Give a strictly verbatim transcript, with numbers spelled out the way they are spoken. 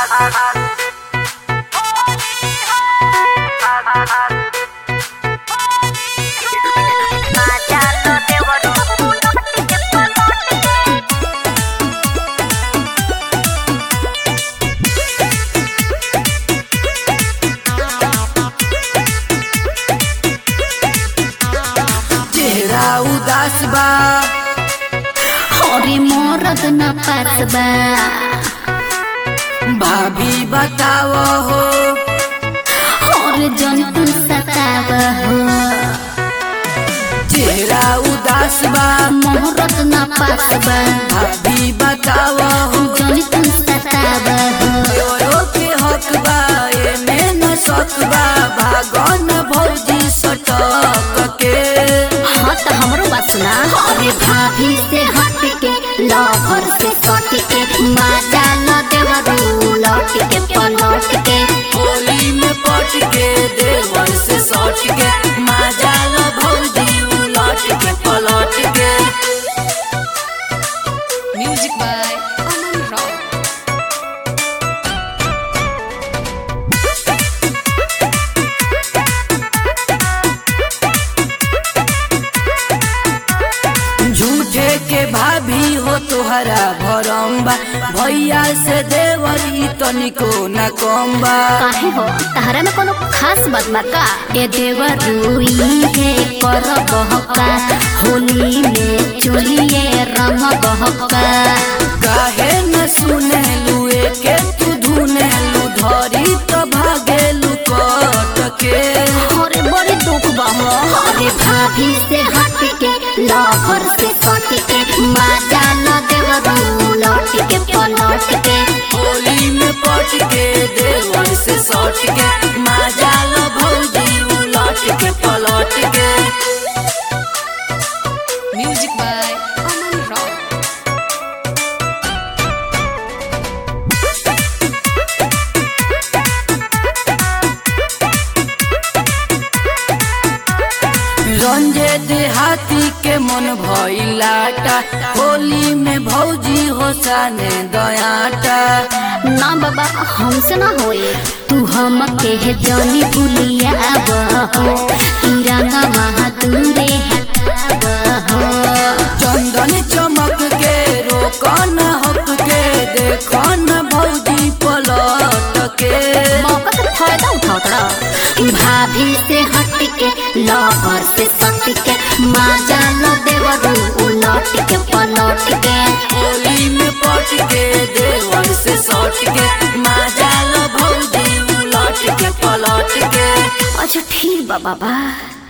चेहरा उदास बा अरे मोरद न पास बा भाभी बताव हो और जंतु सताव हो। चेहरा उदास बा मोरद न पास बा भाभी बताव हो जंतु सताव हो। देवरो के हक बा एमे न शक बा भागन भौजी सटक के। हाँ तो हमरो बात सुना। अरे भाभी से हट के लवर से सट के माजा न देवरू लौट के पलट के। होली में पट के देवर से सट के माजा लो भौजी उलट के पलट के। Music by Aman Rao. झूठे के भाभी हो तोहरा भरम्बा भैया से देवरी तनिको न कम्बा। काहे हो तहरा में कोनो खास बात बा का? ए देवरू है कर बहका होली में चोलिए रंग बहका। काहे न सुने लुए के तू धुने लू धरी तो भागे लू कट के। अरे बड़ी दुख बा हो। अरे भाभी से हट के लवर से सट के माजा न देवरू लौट के पलट के। होली में पट के देवर से सट के माजा लो भौजी उलट के पलट के। Music by Aman Rao. Ranje देहाती के मन भइलाटा होली में भौजी हो साने दयाटा। ना बाबा हमसे ना होए तू हम के जानी भूलिया बहो तिरंगा महादूरे हटाबहो। चंदन चमक के रोकन हक के देखन भौजी पलट के। मौका का फायदा उठाओ भाभी से हट के लवर से सट के माजा न देवरू उलट के पलट के। होली में पट के देवर से सट के माजा लो भौजी उलट के पलट के। अच्छा ठीक बा बाबा।